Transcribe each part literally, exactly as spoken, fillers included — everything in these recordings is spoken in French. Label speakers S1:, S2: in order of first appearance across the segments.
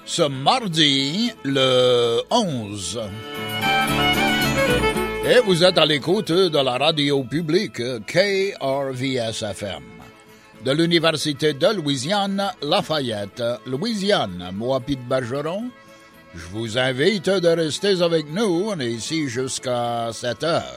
S1: ce mardi, le onze. Et vous êtes à l'écoute de la radio publique K R V S F M. De l'Université de Louisiane, Lafayette, Louisiane. Moi, Pete Bergeron, je vous invite de rester avec nous. On est ici jusqu'à sept heures.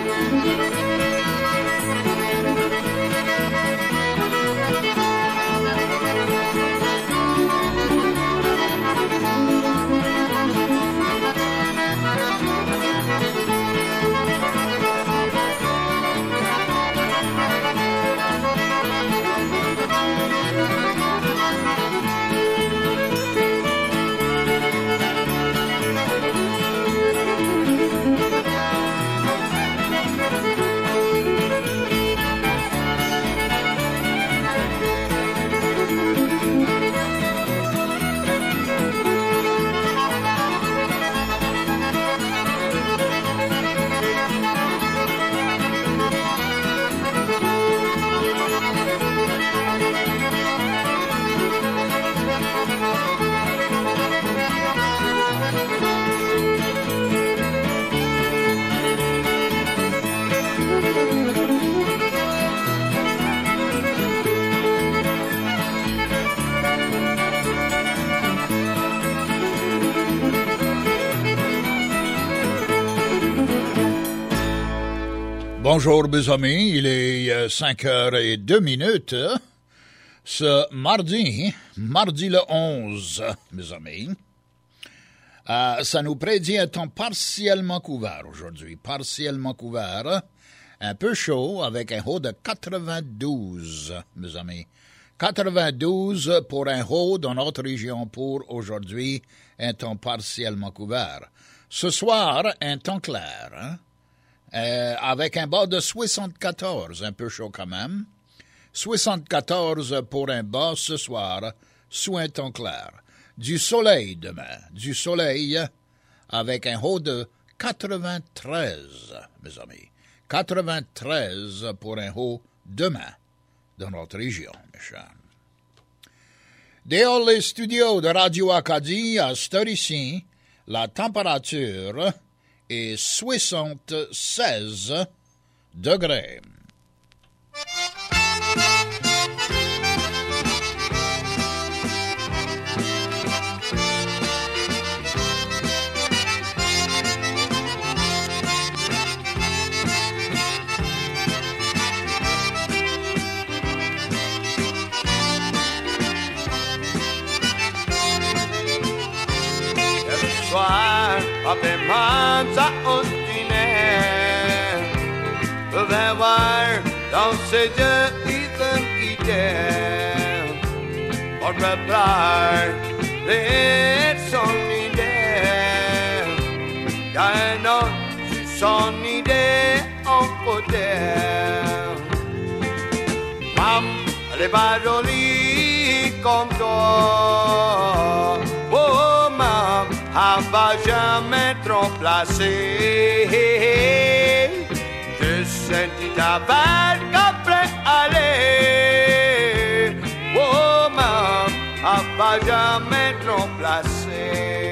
S1: Bonjour mes amis, il est cinq heures et deux minutes, ce mardi, mardi le onze, mes amis. Euh, ça nous prédit un temps partiellement couvert aujourd'hui, partiellement couvert, un peu chaud avec un haut de quatre-vingt-douze, mes amis. quatre-vingt-douze pour un haut dans notre région pour aujourd'hui, un temps partiellement couvert. Ce soir, un temps clair, hein? Euh, avec un bas de soixante-quatorze, un peu chaud quand même. soixante-quatorze pour un bas ce soir, sous un temps clair. Du soleil demain, du soleil avec un haut de quatre-vingt-treize, mes amis. quatre-vingt-treize pour un haut demain dans notre région, mes chers. Dehors les studios de Radio Acadie, à cette heure-ci, la température et soixante-seize degrés.
S2: Ave manza ostine, there were don't say the even eaten, or brother, it's only there. I know it's only there, uncle there. Mam, le paroli conto, oh mam. Va jamais trop placé. Je sentis ta vague après aller. Oh, maman, va jamais trop placé.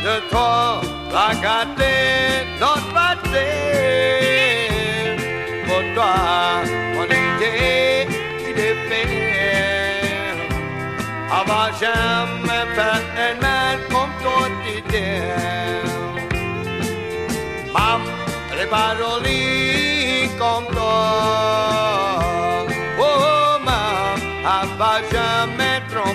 S2: de toi, la gâter notre raté. Pour toi, mon idée, idée fait. Avoir jamais fait un mal comme toi t'idée. Mam, les paroles comme toi. Oh, mam, avoir jamais trop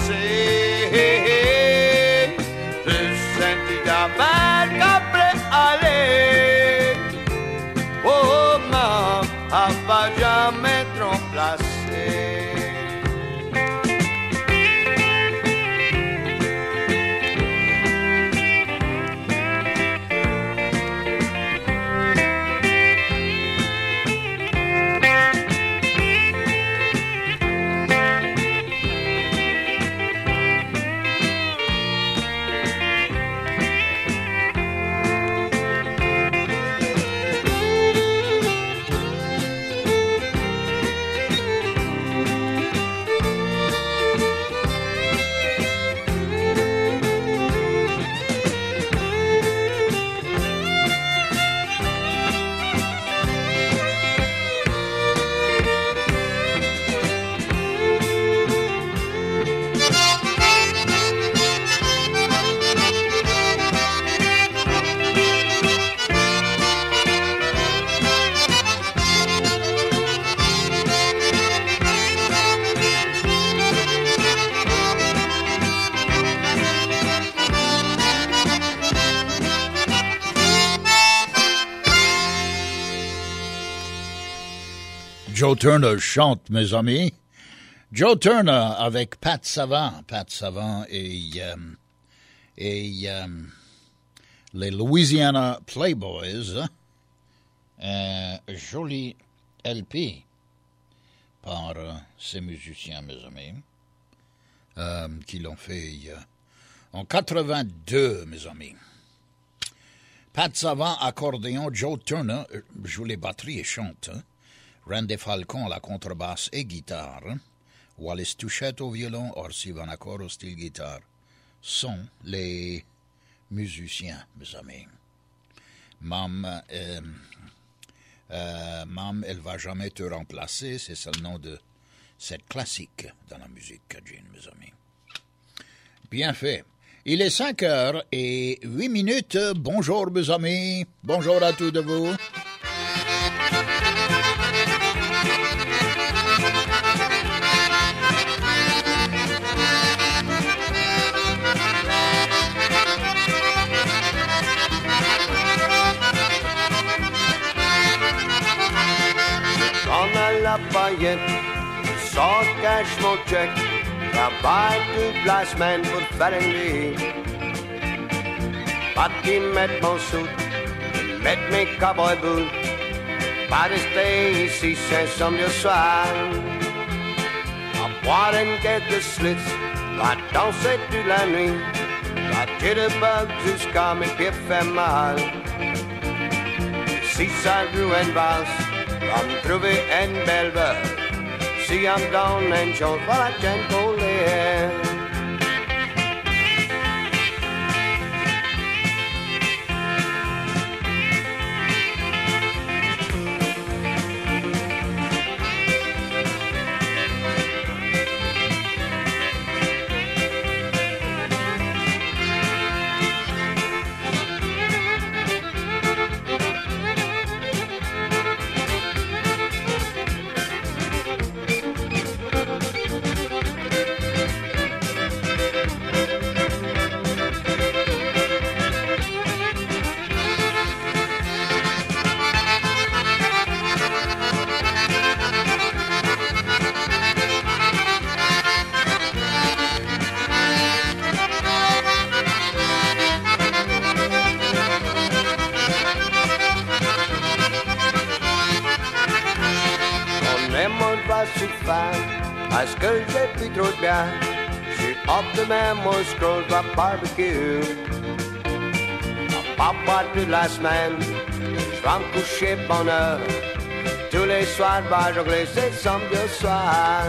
S2: placé. Je sentis d'abord qu'après aller. Oh, mam, avoir jamais trop placé.
S1: Joe Turner chante, mes amis. Joe Turner avec Pat Savant. Pat Savant et, euh, et euh, les Louisiana Playboys. Un joli L P par euh, ces musiciens, mes amis, euh, qui l'ont fait euh, en quatre-vingt-deux, mes amis. Pat Savant, accordéon, Joe Turner joue les batteries et chante. Hein? Randy Falcon, la contrebasse et guitare. Wallace Touchette au violon, Orsi Vanacore au style guitare. Sont les musiciens, mes amis. Mam, euh, euh, Mam, elle va jamais te remplacer, c'est ça le nom de cette classique dans la musique cajun, mes amis. Bien fait. Il est cinq heures et huit minutes. Bonjour, mes amis. Bonjour à tous de vous.
S2: On a la paillette, sort cash mon check, travaille toute la semaine pour faire une vie. Pas qui mettent mon soute, mettent mes cowboy boots, pas rester ici c'est samedi soir. À boire une quelques slits, à danser toute la nuit, à jitterbug jusqu'à mes pieds fait mal. Si ça joue une basse, I'm trouver une belle veuve. Si I'm down and short, well I can't go there. Parce que j'ai pris trop de bien, j'ai hop de même mon scroll va barbecue. Pas pas toute la semaine, je vais me coucher bonne heure. Tous les soirs, va jongler, c'est samedi soir.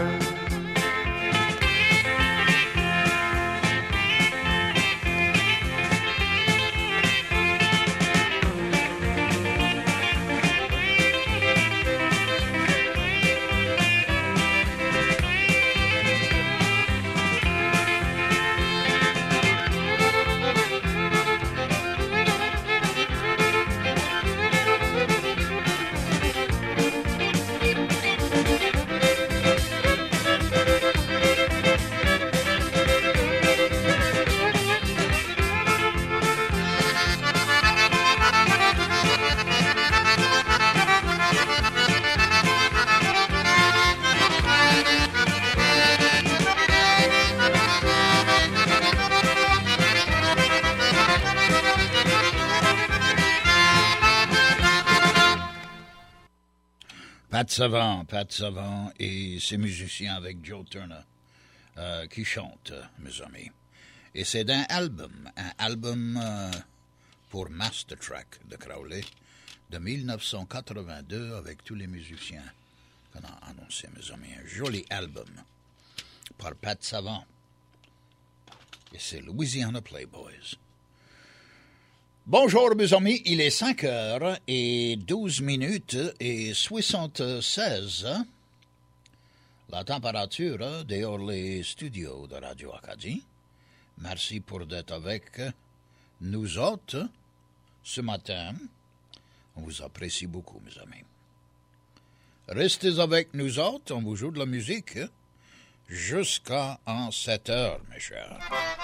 S1: Pat Savant, Pat Savant et ses musiciens avec Joe Turner euh, qui chantent, mes amis. Et c'est d'un album, un album euh, pour Master Track de Crowley de dix-neuf cent quatre-vingt-deux avec tous les musiciens qu'on a annoncé, mes amis. Un joli album par Pat Savant. Et c'est Louisiana Playboys. Bonjour mes amis, il est cinq heures et douze minutes et soixante-seize. La température dehors les studios de Radio Acadie. Merci pour d'être avec nous autres ce matin. On vous apprécie beaucoup mes amis. Restez avec nous autres, on vous joue de la musique jusqu'à sept heures mes chers.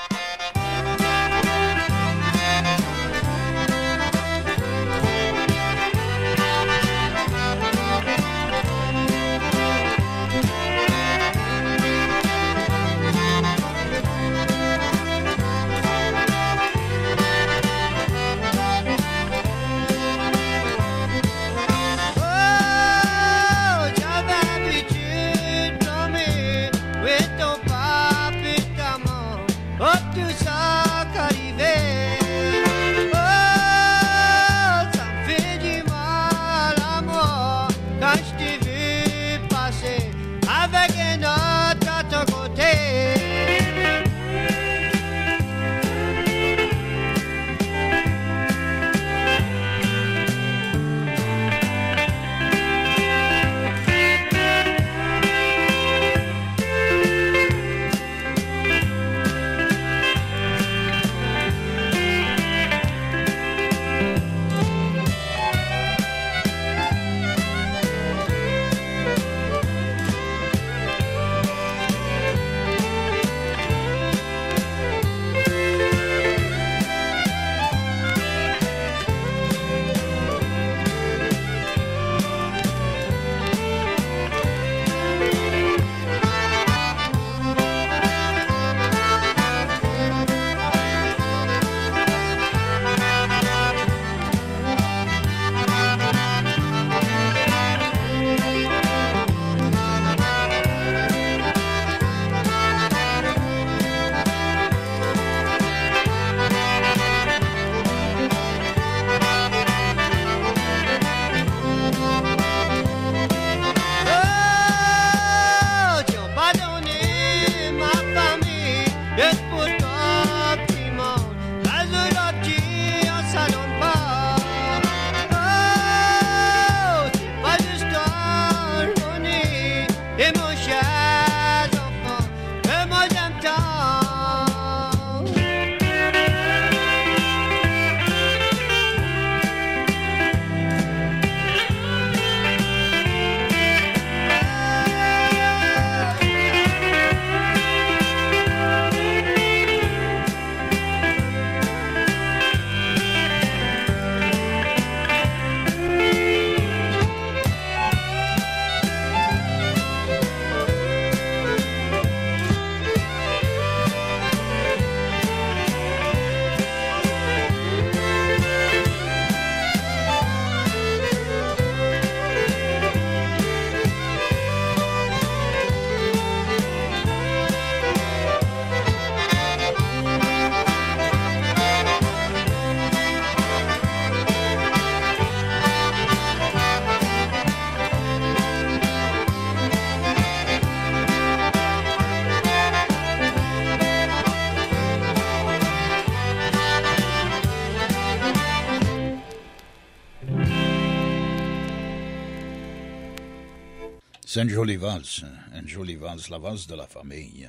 S1: C'est une jolie valse, une jolie valse, la valse de la famille.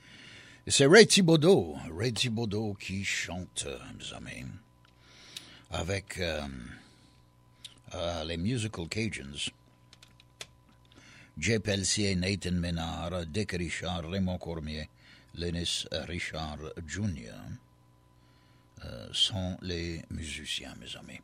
S1: Et c'est Ray Thibodeau, Ray Thibodeau qui chante, mes amis, avec euh, euh, les Musical Cajuns. Jay Pelletier, Nathan Ménard, Dick Richard, Raymond Cormier, Lennis Richard junior euh, sont les musiciens, mes amis.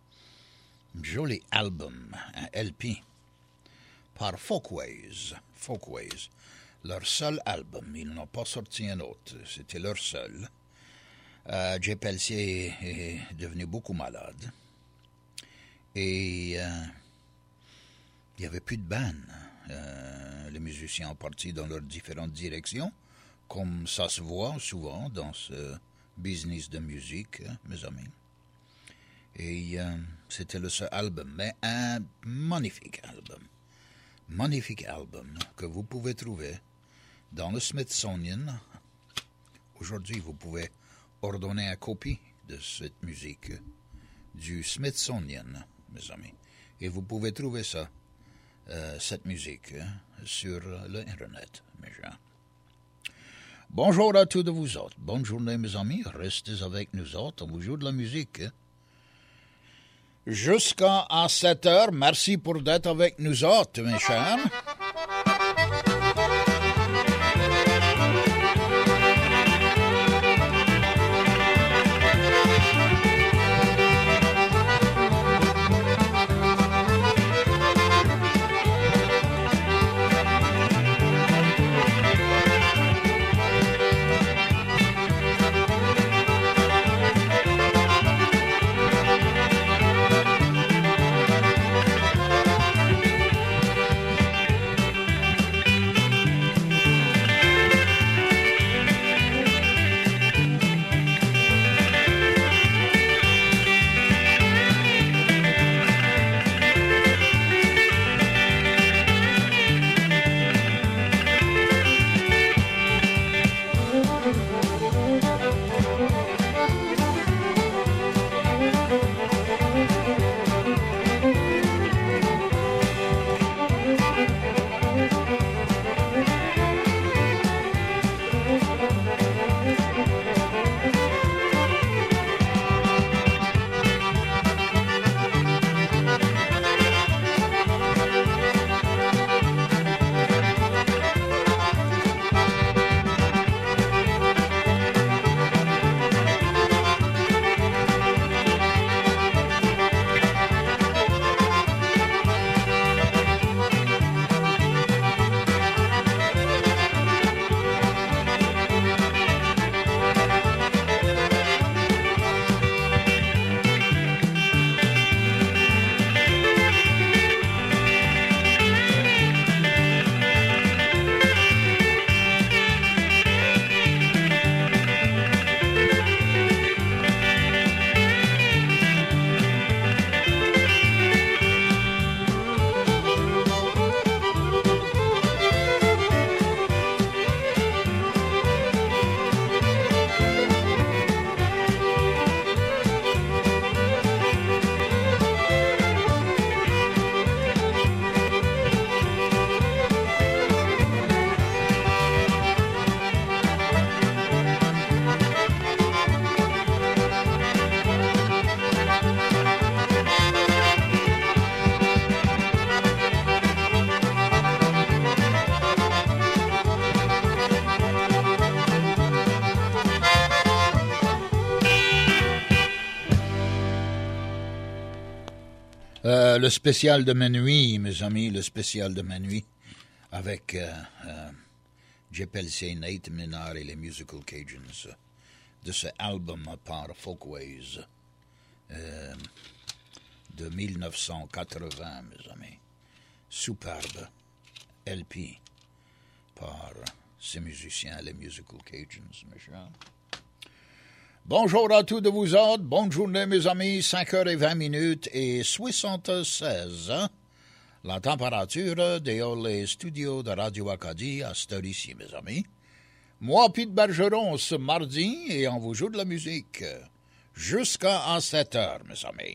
S1: Un joli album, un L P, par Folkways. Folkways, leur seul album. Ils n'ont pas sorti un autre. C'était leur seul. Euh, Jay Pelletier est devenu beaucoup malade. Et euh, il n'y avait plus de band. Euh, les musiciens ont parti dans leurs différentes directions, comme ça se voit souvent dans ce business de musique, mes amis. Et euh, c'était le seul album, mais un magnifique album. Magnifique album que vous pouvez trouver dans le Smithsonian. Aujourd'hui, vous pouvez ordonner une copie de cette musique du Smithsonian, mes amis. Et vous pouvez trouver ça, euh, cette musique, sur l'Internet, mes gens. Bonjour à tous de vous autres. Bonne journée, mes amis. Restez avec nous autres. On vous joue de la musique. Jusqu'à sept heures. Merci pour d'être avec nous autres, mes chers. Euh, le spécial de minuit, mes amis, le spécial de minuit, avec euh, euh, J P L C, Nate Minard et les Musical Cajuns, de ce album par Folkways euh, de mille neuf cent quatre-vingts, mes amis. Superbe L P par ces musiciens, les Musical Cajuns, mes chers. Bonjour à tous de vous autres, bonne journée mes amis, cinq heures vingt minutes et soixante-seize. Hein? La température dehors les studios de Radio Acadie à cette heure ici, mes amis. Moi, Pete Bergeron, ce mardi, et on vous joue de la musique jusqu'à sept heures, mes amis.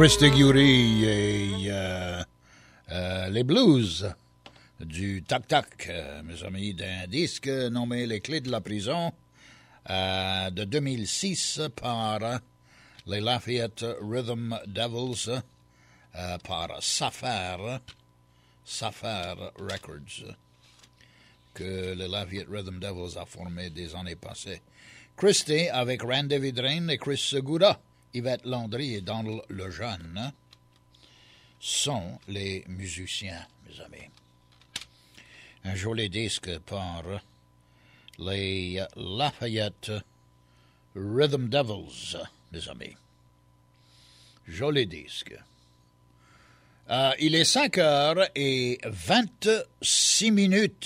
S1: Christy Gury et euh, euh, les blues du tac-tac, euh, mes amis, d'un disque nommé Les Clés de la prison euh, de deux mille six par les Lafayette Rhythm Devils, euh, par Sapphire, Sapphire Records, que les Lafayette Rhythm Devils a formé des années passées. Christy avec Randy Vidrine et Chris Segura, Yvette Landry et Donald Lejeune sont les musiciens, mes amis. Un joli disque par les Lafayette Rhythm Devils, mes amis. Joli disque. Euh, il est cinq heures et vingt-six minutes.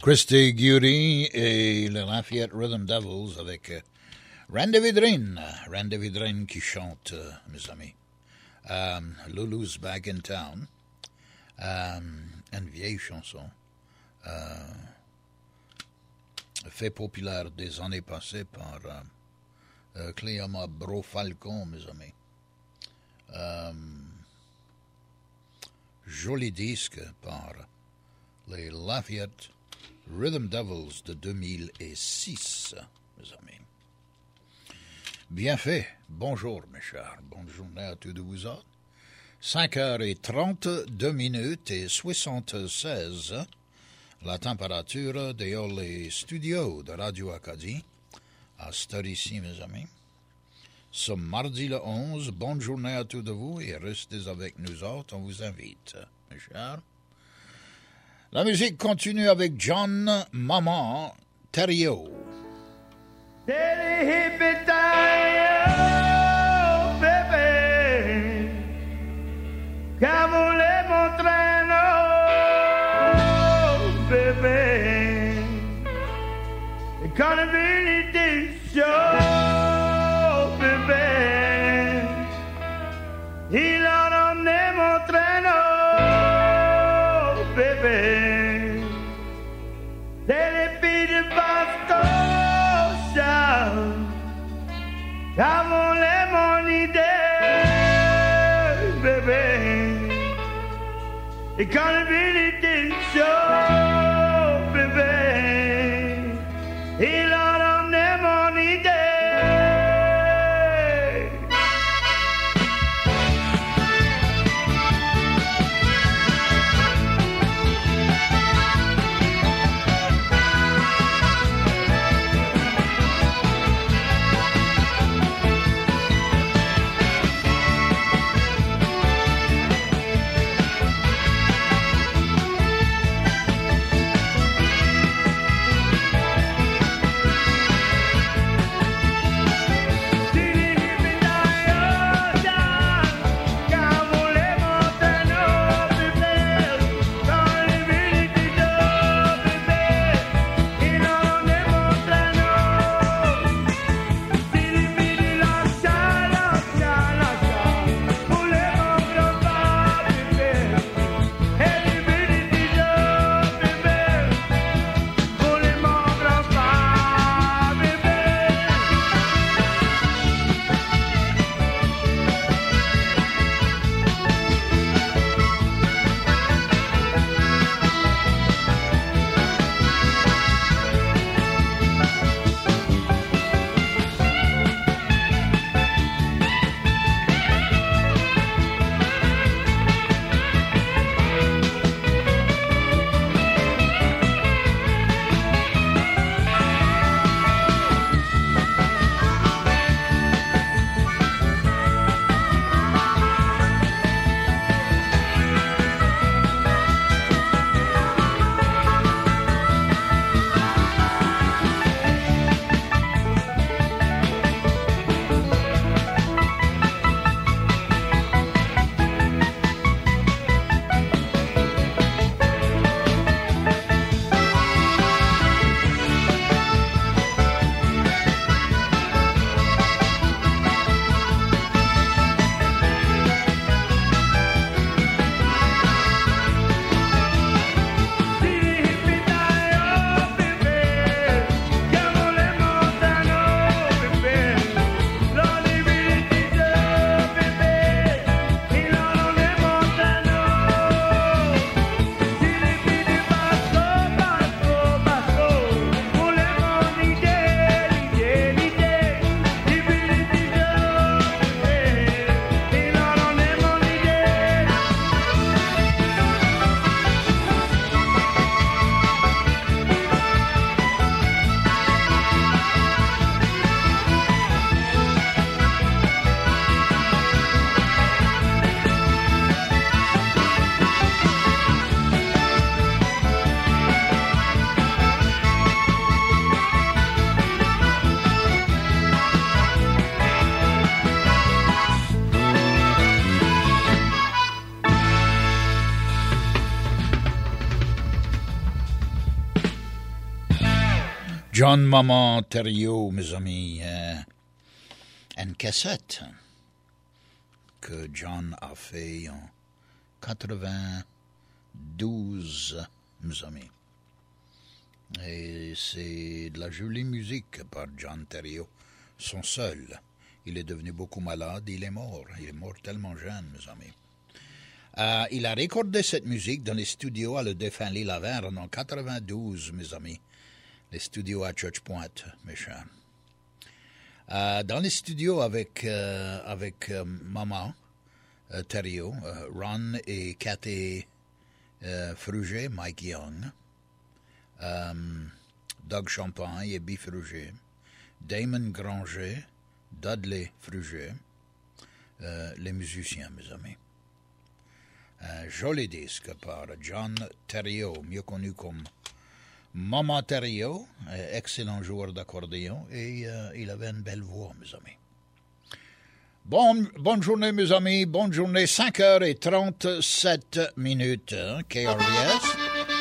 S1: Christy Gury et le Lafayette Rhythm Devils avec euh, Randy Vidrine. Randy Vidrine qui chante, euh, mes amis. Um, Lulu's Back in Town. Um, une vieille chanson. Uh, fait populaire des années passées par uh, uh, Clément Bro-Falcon, mes amis. Um, joli disque par les Lafayette Rhythm Devils de deux mille six, mes amis. Bien fait. Bonjour, mes chers. Bonne journée à tous de vous autres. cinq heures trente-deux minutes et soixante-seize. La température dehors les studios de Radio Acadie. À cette heure ici, mes amis. Ce mardi le onze, bonne journée à tous de vous et restez avec nous autres. On vous invite, mes chers. La musique continue avec John Maman Thériault.
S3: Cavole mon treno, bébé. It's gonna be this show, bébé. Il a ramené mon treno, bébé. C'est les filles de Bascocha. Cavole mon idée, bébé. It's gonna be this show, baby. Il a ramené mon idée.
S1: John Maman Thériault, mes amis, euh, une cassette que John a fait en quatre-vingt-douze, mes amis. Et c'est de la jolie musique par John Thériault, son seul. Il est devenu beaucoup malade, il est mort. Il est mort tellement jeune, mes amis. Euh, il a recordé cette musique dans les studios à le défunt Lee Laverne en quatre-vingt-douze, mes amis. Les studios à Church Point, mes chers. Euh, dans les studios avec, euh, avec euh, Maman euh, Thériault, euh, Ron et Cathy euh, Fruget, Mike Young, euh, Doug Champagne et Bill Fruget, Damon Granger, Dudley Fruget, euh, les musiciens, mes amis. Un joli disque par John Thériault, mieux connu comme Maman Thériault, excellent joueur d'accordéon, et euh, il avait une belle voix, mes amis. Bon, bonne journée, mes amis, bonne journée, cinq heures trente-sept minutes, hein, K R V S.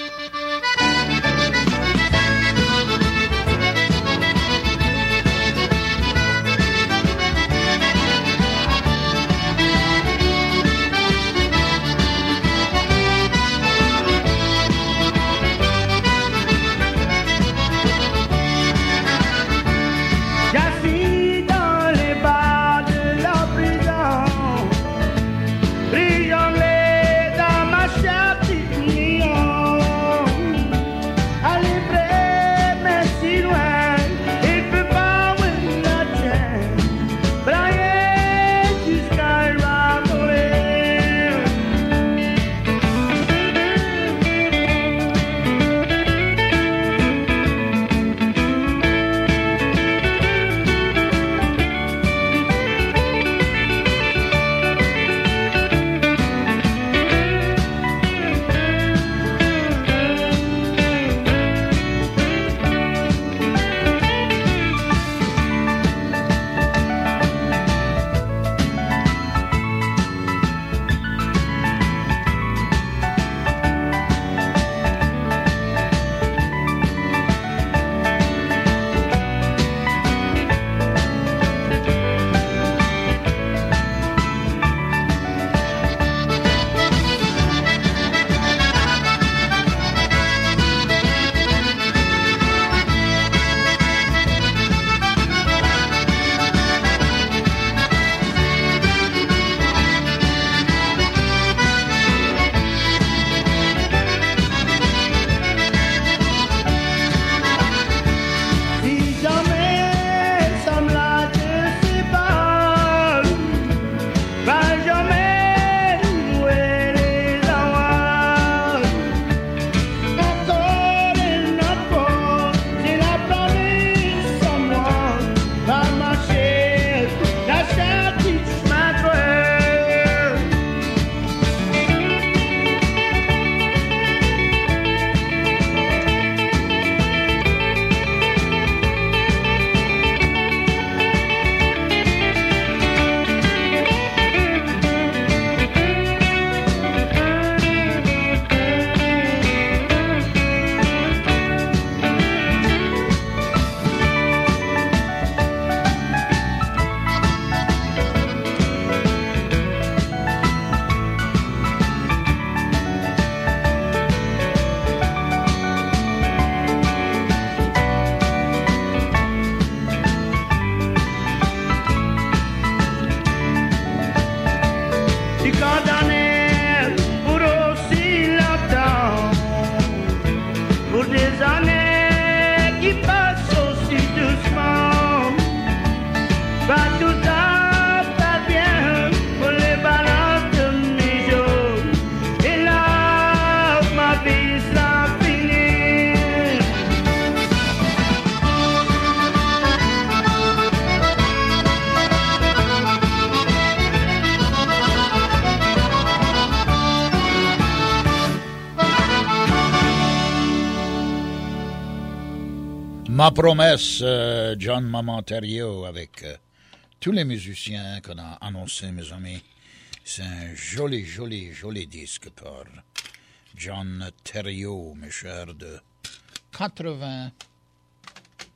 S1: Ma promesse, euh, John Maman Thériault, avec euh, tous les musiciens qu'on a annoncés, mes amis. C'est un joli, joli, joli disque par John Thériault, mes chers, de quatre-vingt-douze.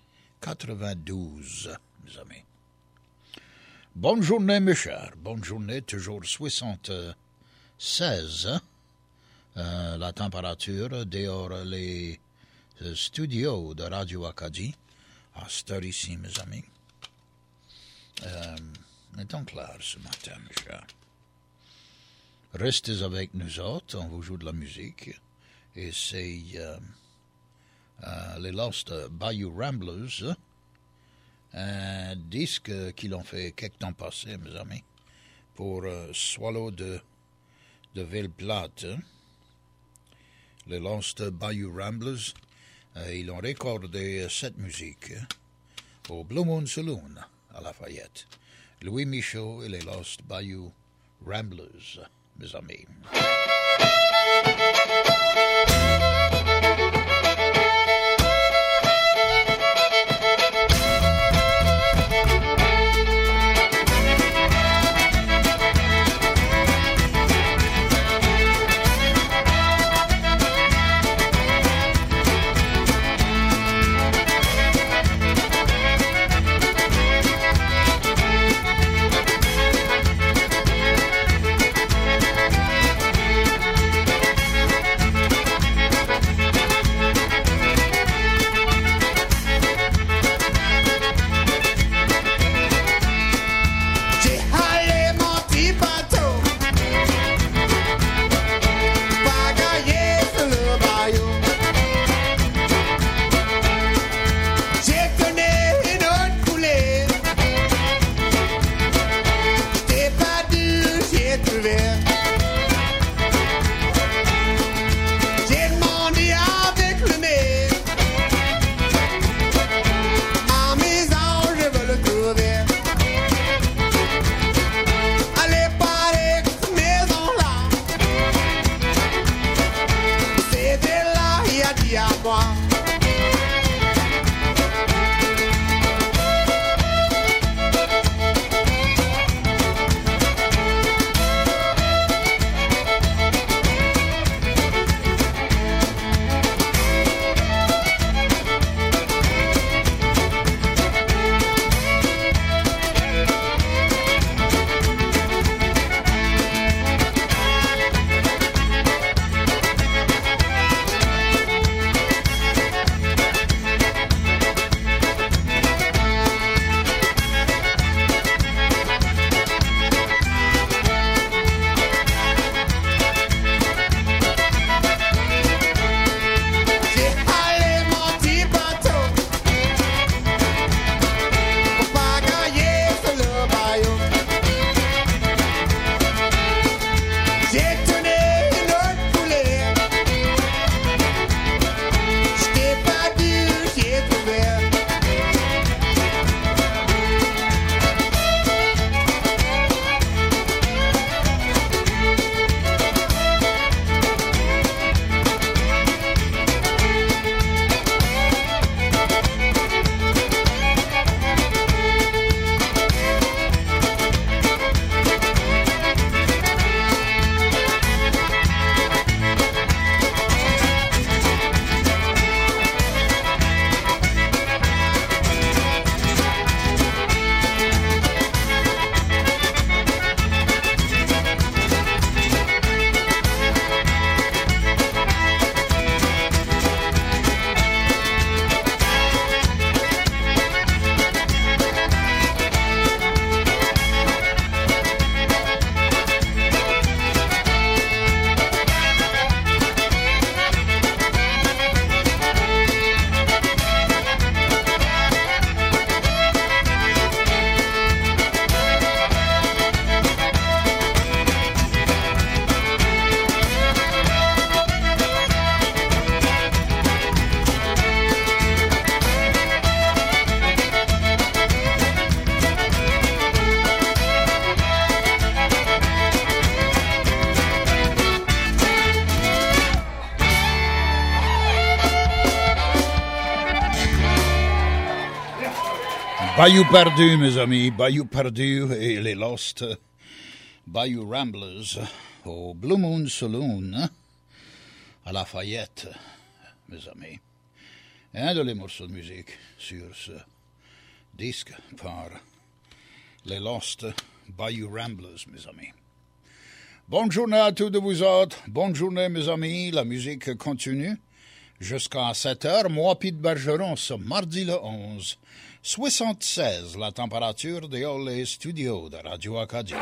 S1: quatre-vingt-douze, mes amis. Bonne journée, mes chers. Bonne journée, toujours soixante-seize. Hein? Euh, la température dehors les euh, studios de Radio Acadie. À cette heure ici, mes amis. Euh, est donc clair ce matin, mes chers. Restez avec nous autres, on vous joue de la musique. Et c'est euh, euh, les Lost Bayou Ramblers. Hein? Un disque qu'ils ont fait quelque temps passé, mes amis, pour euh, Swallow de, de Ville-Plate. Hein? Les Lost Bayou Ramblers, euh, ils ont recordé cette musique hein, au Blue Moon Saloon à Lafayette. Louis Michaud et les Lost Bayou Ramblers, mes amis. Bayou perdu, mes amis, Bayou perdu et les Lost Bayou Ramblers au Blue Moon Saloon à Lafayette, mes amis. Un de les morceaux de musique sur ce disque par les Lost Bayou Ramblers, mes amis. Bonne journée à tous de vous autres. Bonne journée, mes amis. La musique continue jusqu'à sept heures. Moi, Pete Bergeron, ce mardi le onze, soixante-seize, la température dans les studios de Radio Acadie.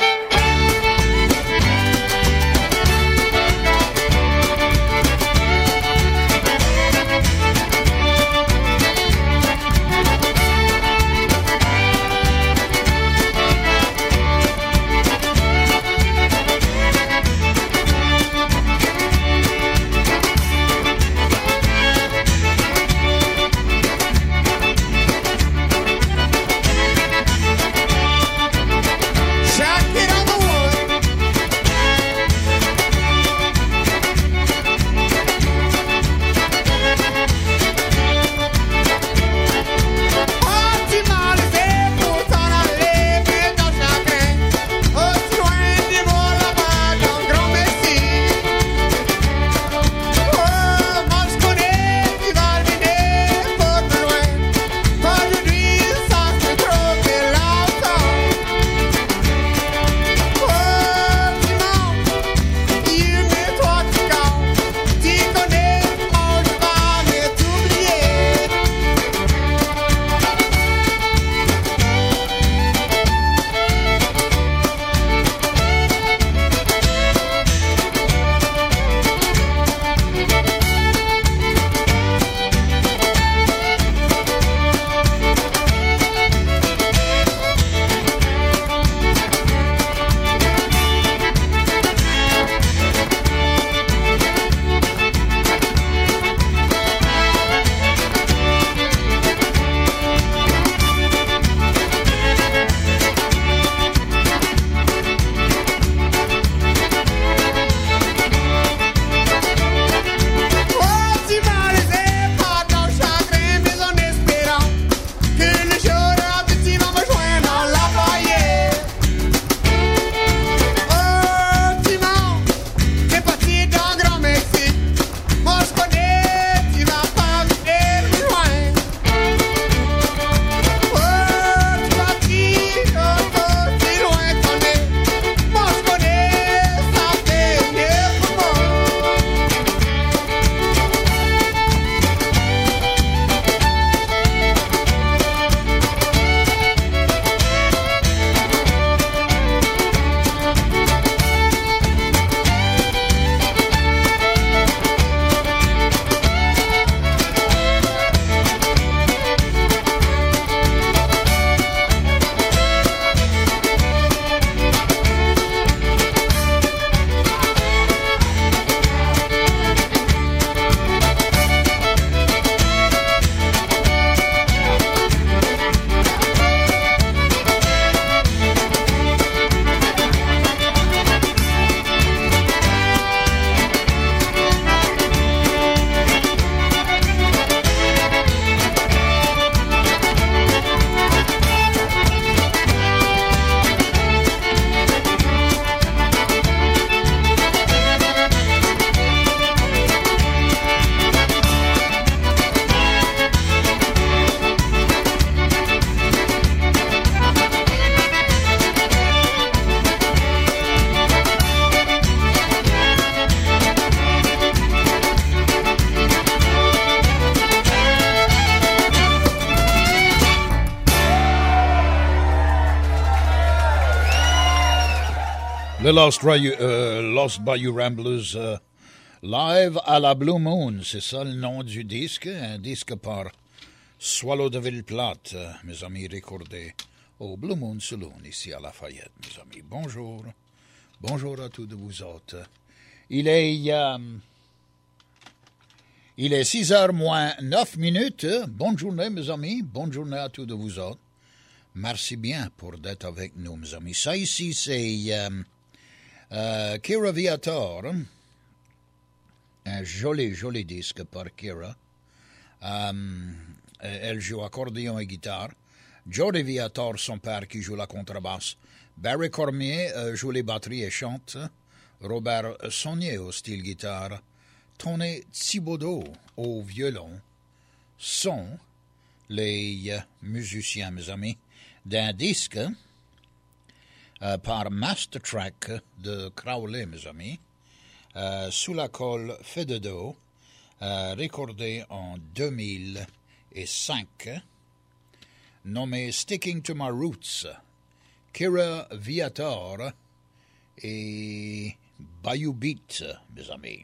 S1: Le Lost, Bayou, euh, Lost Bayou Ramblers euh, live à la Blue Moon, c'est ça le nom du disque, un disque par Swallow de Ville-Plate, euh, mes amis recordés au Blue Moon Saloon, ici à Lafayette, mes amis. Bonjour, bonjour à tous de vous autres. Il est, euh, il est six heures moins neuf minutes. Bonne journée, mes amis, bonne journée à tous de vous autres. Merci bien pour d'être avec nous, mes amis. Ça ici, c'est euh, euh, Kira Viator, un joli, joli disque par Kira. Euh, elle joue accordéon et guitare. Jody Viator, son père, qui joue la contrebasse. Barry Cormier euh, joue les batteries et chante. Robert Saunier au style guitare. Tony Thibodeau au violon. Son. les euh, musiciens, mes amis, d'un disque euh, par Master Track de Crowley, mes amis, euh, sous la colle Fededo, euh, recordé en deux mille cinq, nommé Sticking to My Roots, Kira Viator et Bayou Beat, mes amis.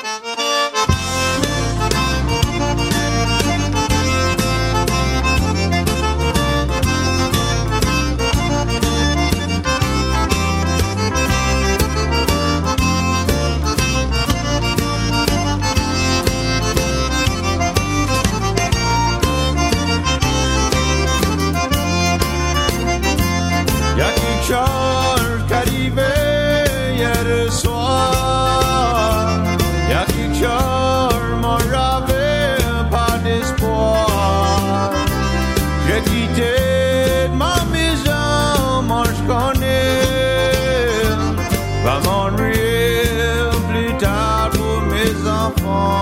S4: Y'a quelque chose qui arrivait hier soir. Y'a quelque chose, moi j'avais pas d'espoir. J'ai quitté ma maison, moi je connais. Va m'ennuyer plus tard pour mes enfants.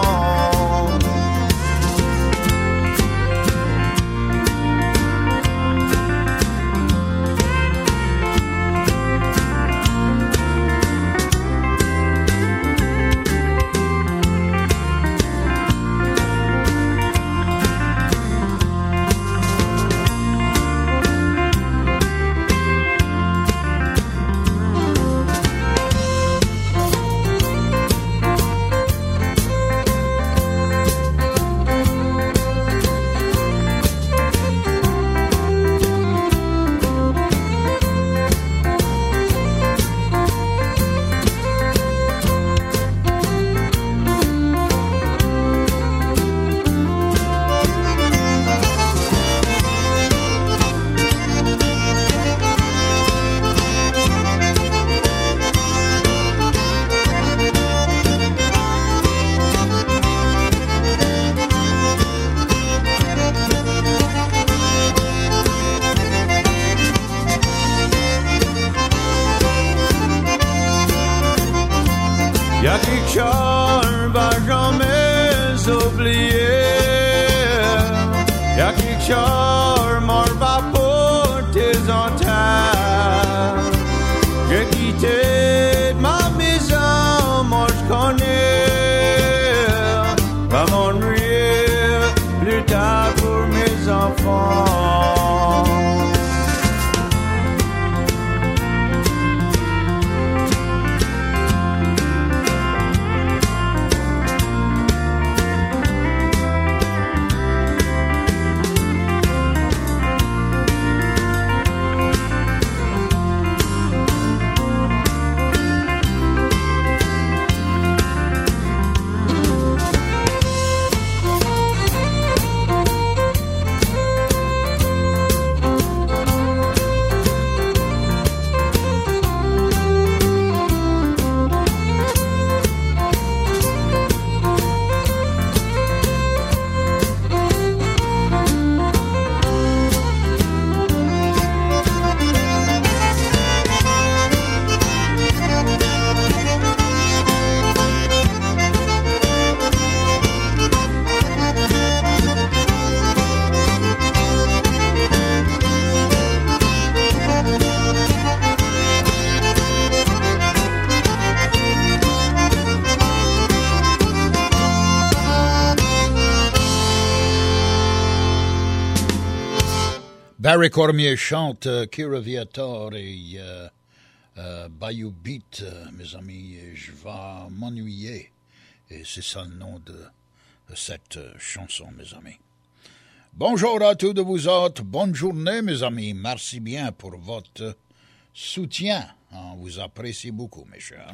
S4: Y'a quelque chose va jamais oublier. Y'a quelque chose m'en va porter en terre. J'ai quitté ma maison, moi je connais. Va m'ennuyer plus tard pour mes enfants.
S1: Barry Cormier chante euh, Kira Viator et euh, euh, Bayou Beat, euh, mes amis, et je vais m'ennuyer. Et c'est ça le nom de, de cette euh, chanson, mes amis. Bonjour à tous de vous autres, bonne journée, mes amis. Merci bien pour votre soutien. On vous apprécie beaucoup, mes chers.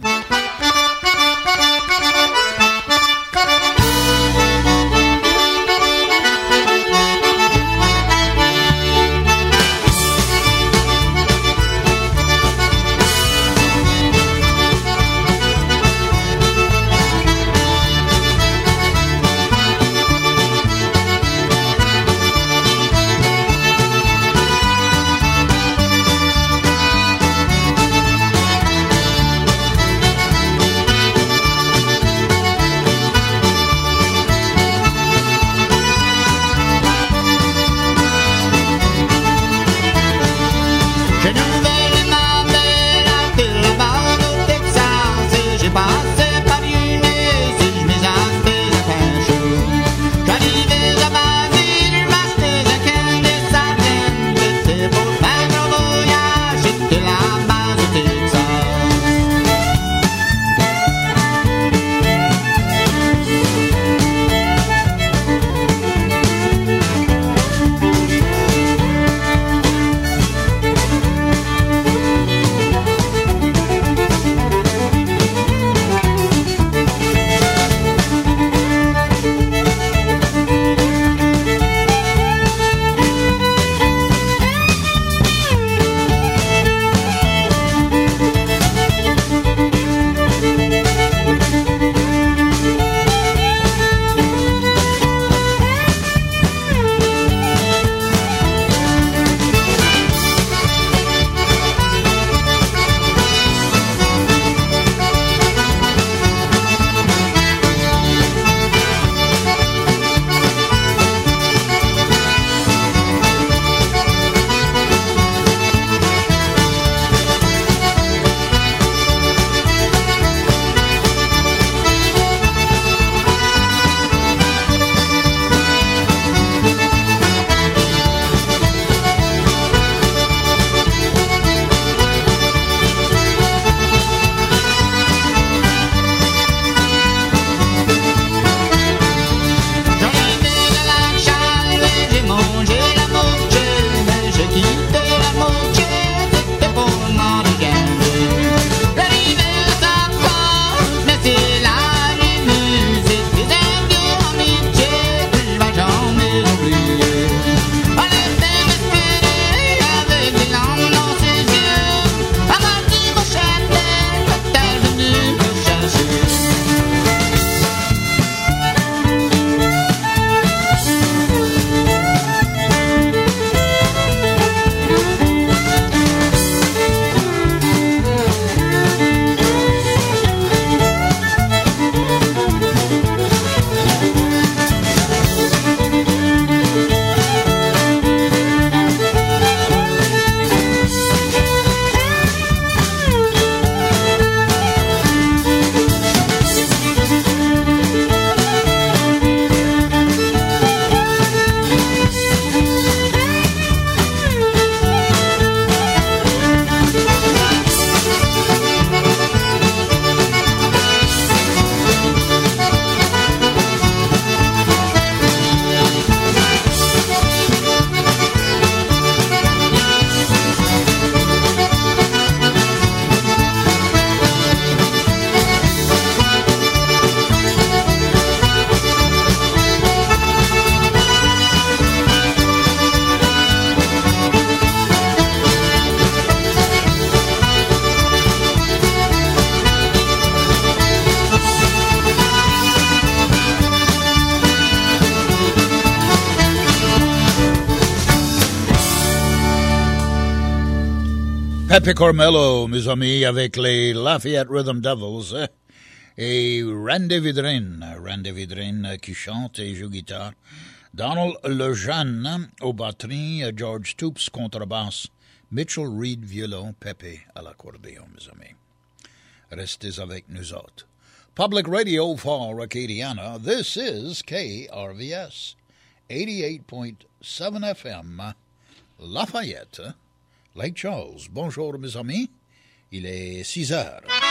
S1: Pepe Carmelo, mes amis, avec les Lafayette Rhythm Devils, hein, et Randy Vidrin, Randy Vidrin qui chante et joue guitare, Donald Lejeune aux batteries, George Stoops contrebasse, Mitchell Reed violon, Pepe à l'accordéon, mes amis. Restez avec nous autres. Public Radio for Acadiana, this is K R V S, eighty-eight point seven F M, Lafayette, Lake Charles. Bonjour, mes amis. Il est six heures.